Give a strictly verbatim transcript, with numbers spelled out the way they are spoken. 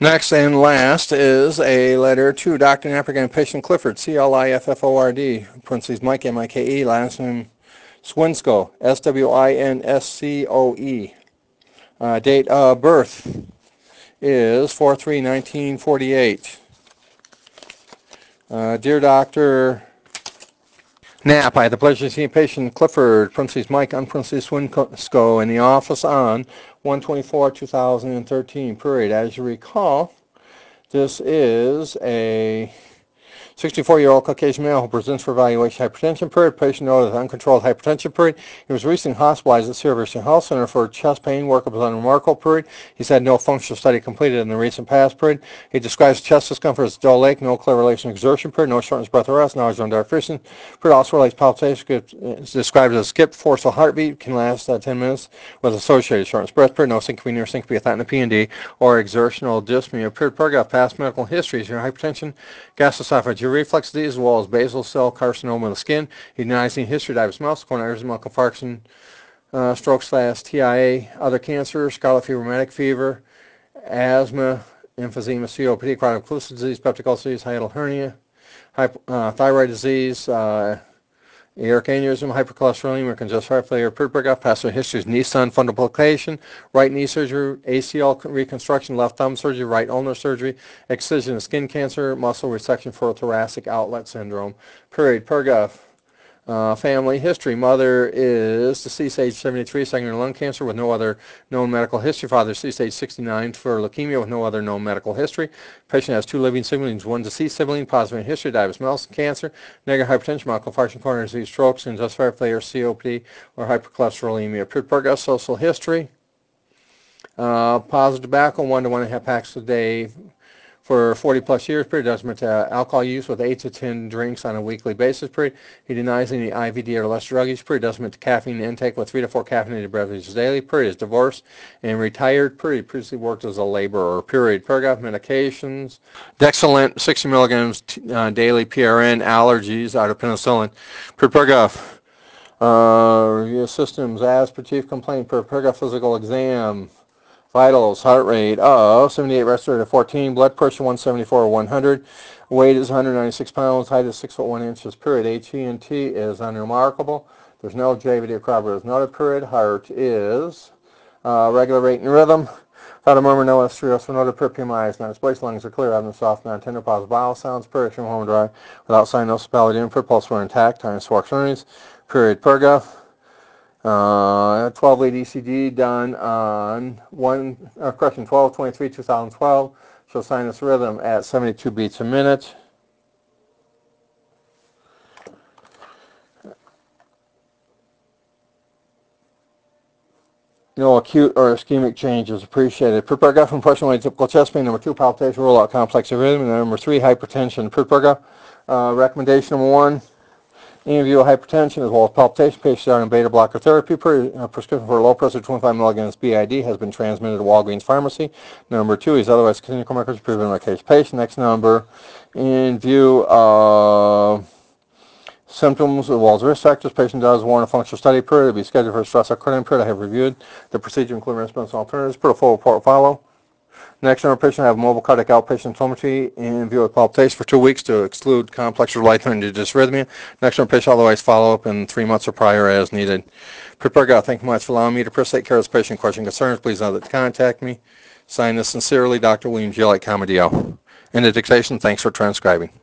Next and last is a letter to Doctor Knapperg and patient Clifford, C L I F F O R D, parentheses Mike, M I K E, last name Swinscoe, S W I N S C O E. Uh, date of birth is four three nineteen forty-eight. Uh, dear Doctor Knapp, I had the pleasure of seeing patient Clifford, parentheses Mike, unparentheses Swinscoe, in the office on one twenty-four two thousand thirteen, period. As you recall, this is a sixty-four-year-old Caucasian male who presents for evaluation hypertension period. Patient noted with uncontrolled hypertension period. He was recently hospitalized at Syracuse Health Center for chest pain. Workup was unremarkable period. He's had no functional study completed in the recent past period. He describes chest discomfort as dull ache, no clear relation to exertion period, no shortness, breath, or rest, knowledge on deficient period. Also relates palpitation. It's described as a skip, forceful heartbeat, can last uh, ten minutes with associated shortness, breath period, no syncope, near syncope, without a P N D, or exertional dyspnea period. Paragraph, past medical histories, your hypertension, gastroesophageal reflux disease, as well as basal cell carcinoma of the skin. He denies any history of diabetes mellitus, coronary artery infarction, uh, stroke slash T I A, other cancer, scarlet fever, rheumatic fever, asthma, emphysema, C O P D, chronic occlusive disease, peptic ulcer disease, hiatal hernia, hypo, uh, thyroid disease, uh, aortic aneurysm, hypercholesterolemia, congestive heart failure, pre-breakup, past histories, knee son, fundoplication, right knee surgery, A C L reconstruction, left thumb surgery, right ulnar surgery, excision of skin cancer, muscle resection for thoracic outlet syndrome. Period. Paragraph. Uh, family history. Mother is deceased age seventy-three, secondary lung cancer with no other known medical history. Father deceased age sixty-nine for leukemia with no other known medical history. Patient has two living siblings, one deceased sibling, positive in history, diabetes mellitus, cancer, negative hypertension, myocardial infarction, coronary disease, strokes, congestive heart failure, C O P D, or hypercholesterolemia. Paragraph, social history. Uh, positive tobacco, one to one and a half packs a day for forty plus years. Period. Doesn't admit to alcohol use with eight to ten drinks on a weekly basis. Period. He denies any I V D or less drug use. Period. Doesn't admit to caffeine intake with three to four caffeinated beverages daily. Period. Is divorced and retired. Period. Previously worked as a laborer. Period. Paragraph. Medications. Dexalent, sixty milligrams uh, daily. P R N. Allergies. Out of penicillin. Paragraph. Uh, review systems. Aspirative complaint. Per paragraph. Physical exam. Vitals, heart rate of seventy-eight, respirator fourteen, blood pressure one seventy-four over one hundred, weight is one hundred ninety-six pounds, height is six foot one inches, period. H E and T is unremarkable. There's no J V D or corroborative noted, period. Heart is uh, regular rate and rhythm. Without a murmur, no S three, S four noted, period. P M I is not displaced, lungs are clear, abdomen soft, non-tender, positive bowel sounds, period. Extreme home dry, without sign, no palate input, pulse were intact, time sparks earnings, period. Paragraph. Uh, twelve lead E C G done on one, uh, correction, twelve twenty-three two thousand twelve. Shows sinus rhythm at seventy-two beats a minute. No acute or ischemic changes appreciated. Per-paragraph impression weight typical chest pain. Number two, palpitation, rule out complex arrhythmia. Number three, hypertension. Per-paragraph uh, recommendation number one. In view of hypertension as well as palpitation, patients are on beta blocker therapy. Per, uh, prescription for low pressure twenty-five milligrams B I D has been transmitted to Walgreens Pharmacy. Number two, he's otherwise clinical records proven medication patient. Next number, in view of symptoms as well as risk factors, patient does warrant a functional study period to be scheduled for a stress cardiac period. I have reviewed the procedure including response alternatives. Put a full report follow. Next number, patient have mobile cardiac outpatient telemetry in view of palpitation for two weeks to exclude complex or life-threatening dysrhythmia. Next number, patient otherwise follow up in three months or prior as needed. Prepare God, thank you much for allowing me to take care of this patient question concerns. Please know that to contact me. Sign this sincerely, Doctor William G. Like Comedio. In the dictation, thanks for transcribing.